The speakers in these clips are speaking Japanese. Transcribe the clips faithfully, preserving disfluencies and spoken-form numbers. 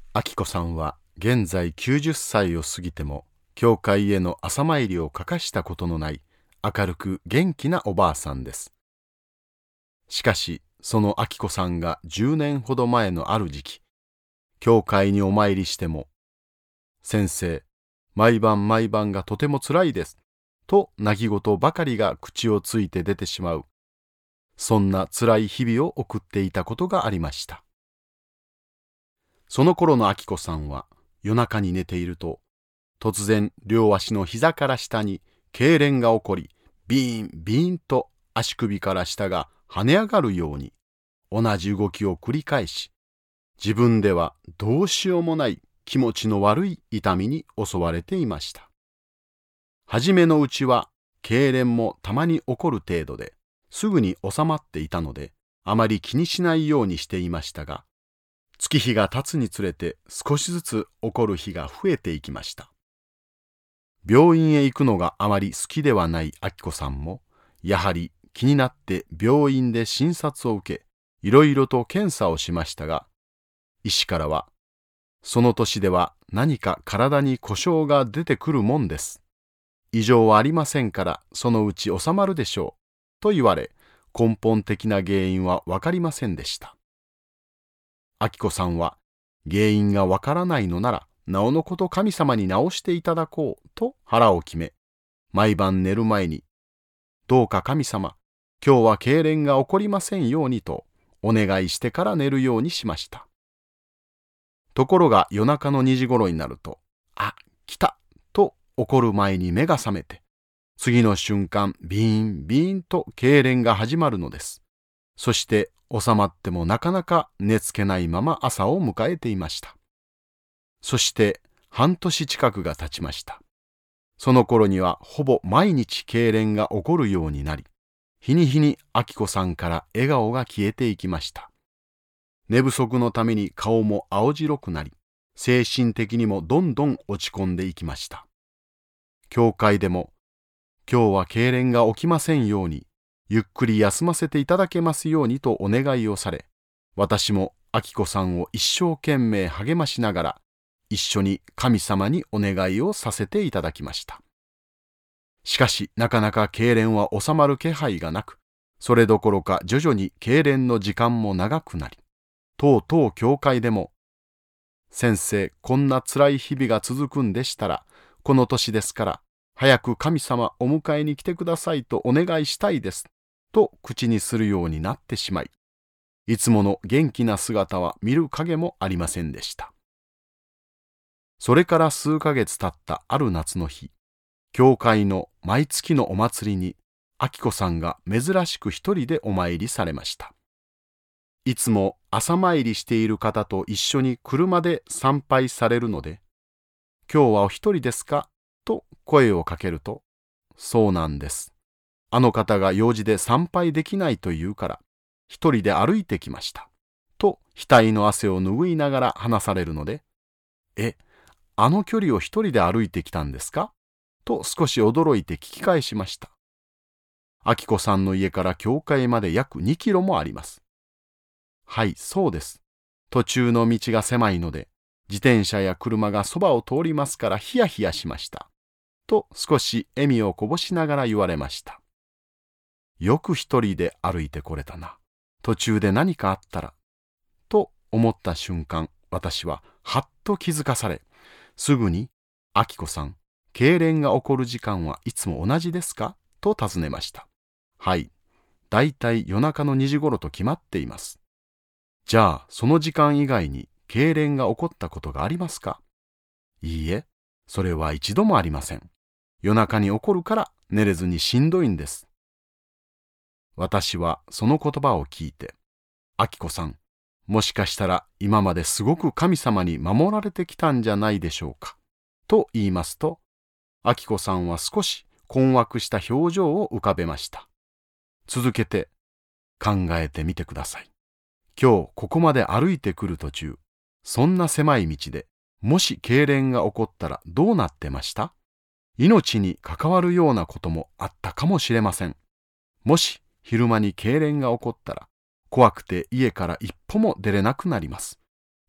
明子さんは現在きゅうじゅっさいを過ぎても教会への朝参りを欠かしたことのない明るく元気なおばあさんです。しかしその明子さんがじゅうねんほど前のある時期、教会にお参りしても「先生、毎晩毎晩がとてもつらいです」と泣き言ばかりが口をついて出てしまう、そんなつらい日々を送っていたことがありました。その頃の明子さんは夜中に寝ていると、突然両足の膝から下に痙攣が起こり、ビーンビーンと足首から下が跳ね上がるように同じ動きを繰り返し、自分ではどうしようもない気持ちの悪い痛みに襲われていました。はじめのうちは痙攣もたまに起こる程度ですぐに収まっていたので、あまり気にしないようにしていましたが、月日が経つにつれて少しずつ起こる日が増えていきました。病院へ行くのがあまり好きではない明子さんも、やはり気になって病院で診察を受け、いろいろと検査をしましたが、医師からは、その年では何か体に故障が出てくるもんです。異常はありませんからそのうち収まるでしょう、と言われ、根本的な原因はわかりませんでした。明子さんは原因がわからないのならなおのこと神様に治していただこうと腹を決め、毎晩寝る前にどうか神様、今日は痙攣が起こりませんようにとお願いしてから寝るようにしました。ところが夜中のにじ頃になると、あ、来たと怒る前に目が覚めて、次の瞬間ビーンビーンと痙攣が始まるのです。そして収まってもなかなか寝つけないまま朝を迎えていました。そして半年近くが経ちました。その頃にはほぼ毎日痙攣が起こるようになり、日に日に明子さんから笑顔が消えていきました。寝不足のために顔も青白くなり、精神的にもどんどん落ち込んでいきました。教会でも、今日は痙攣が起きませんように、ゆっくり休ませていただけますようにとお願いをされ、私も明子さんを一生懸命励ましながら、一緒に神様にお願いをさせていただきました。しかしなかなか痙攣は収まる気配がなく、それどころか徐々に痙攣の時間も長くなり、とうとう教会でも、先生、こんな辛い日々が続くんでしたら、この年ですから早く神様お迎えに来てくださいとお願いしたいですと口にするようになってしまい、いつもの元気な姿は見る影もありませんでした。それから数ヶ月経ったある夏の日、教会の毎月のお祭りに明子さんが珍しく一人でお参りされました。いつも朝参りしている方と一緒に車で参拝されるので、今日はお一人ですかと声をかけると、そうなんです。あの方が用事で参拝できないと言うから、一人で歩いてきました。と額の汗を拭いながら話されるので、え、あの距離を一人で歩いてきたんですかと少し驚いて聞き返しました。明子さんの家から教会まで約にキロもあります。はい、そうです。途中の道が狭いので、自転車や車がそばを通りますからヒヤヒヤしました。と少し笑みをこぼしながら言われました。よく一人で歩いてこれたな。途中で何かあったら。と思った瞬間、私ははっと気づかされ、すぐに、明子さん、痙攣が起こる時間はいつも同じですかと尋ねました。はい、だいたい夜中のにじ頃と決まっています。じゃあ、その時間以外に痙攣が起こったことがありますか？いいえ、それは一度もありません。夜中に起こるから寝れずにしんどいんです。私はその言葉を聞いて、明子さん、もしかしたら今まですごく神様に守られてきたんじゃないでしょうか、と言いますと、明子さんは少し困惑した表情を浮かべました。続けて、考えてみてください。今日ここまで歩いてくる途中、そんな狭い道でもし痙攣が起こったらどうなってました？命に関わるようなこともあったかもしれません。もし昼間に痙攣が起こったら、怖くて家から一歩も出れなくなります。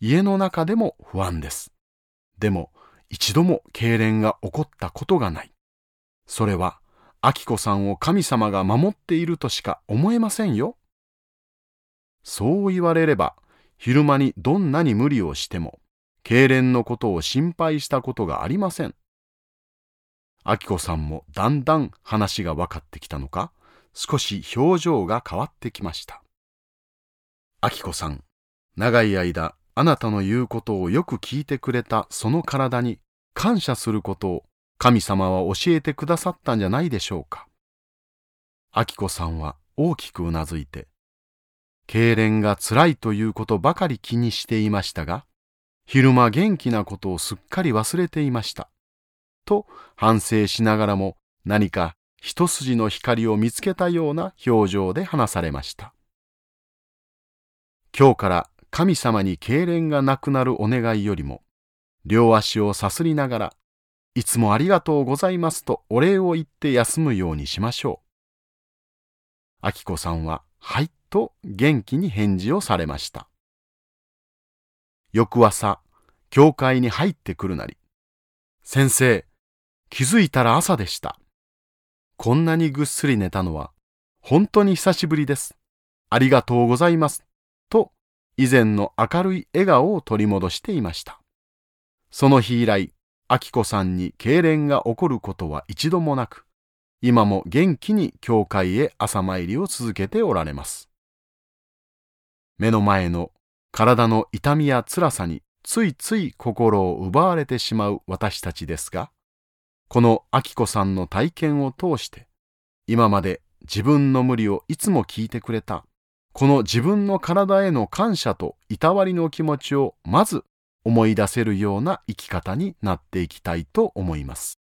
家の中でも不安です。でも一度も痙攣が起こったことがない。それは明子さんを神様が守っているとしか思えませんよ。そう言われれば、昼間にどんなに無理をしても、痙攣のことを心配したことがありません。明子さんもだんだん話が分かってきたのか、少し表情が変わってきました。明子さん、長い間あなたの言うことをよく聞いてくれたその体に感謝することを神様は教えてくださったんじゃないでしょうか。明子さんは大きくうなずいて、痙攣がつらいということばかり気にしていましたが、昼間元気なことをすっかり忘れていました。と反省しながらも何か一筋の光を見つけたような表情で話されました。今日から神様に痙攣がなくなるお願いよりも、両足をさすりながら、いつもありがとうございますとお礼を言って休むようにしましょう。明子さんは、はいと元気に返事をされました。翌朝、教会に入ってくるなり、先生、気づいたら朝でした。こんなにぐっすり寝たのは、本当に久しぶりです。ありがとうございます。と、以前の明るい笑顔を取り戻していました。その日以来、明子さんに痙攣が起こることは一度もなく、今も元気に教会へ朝参りを続けておられます。目の前の体の痛みや辛さについつい心を奪われてしまう私たちですが、この明子さんの体験を通して、今まで自分の無理をいつも聞いてくれた、この自分の体への感謝といたわりの気持ちをまず思い出せるような生き方になっていきたいと思います。